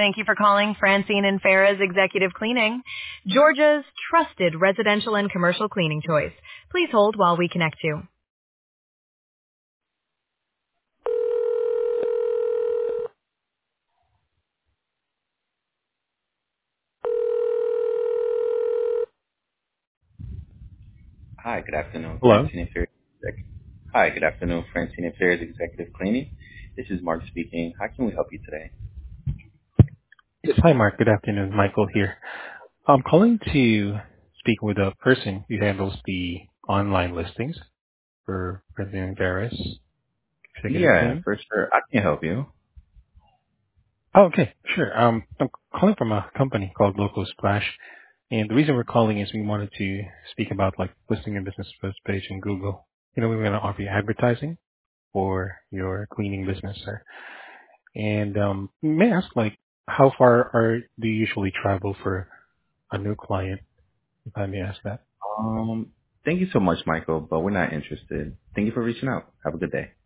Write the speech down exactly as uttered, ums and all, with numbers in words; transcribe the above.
Thank you for calling Francine and Farah's Executive Cleaning, Georgia's trusted residential and commercial cleaning choice. Please hold while we connect you. Hi, good afternoon, Hello. Francine Affairs. Exec- Hi, good afternoon, Francine Affairs Executive Cleaning. This is Mark speaking. How can we help you today? Yes. Hi, Mark. Good afternoon. Michael here. I'm calling to speak with a person who handles the online listings for President Varus Executive Yeah, Cleaning. for sure. I can help you. Oh, okay. Sure. Um, I'm calling from a company called Local Splash, and the reason we're calling is we wanted to speak about like listing your business first page in Google. You know, we we're going to offer you advertising for your cleaning business, sir. And um, may I ask, like, how far are do you usually travel for a new client, if I may ask that? Um, Thank you so much, Michael, but we're not interested. Thank you for reaching out. Have a good day.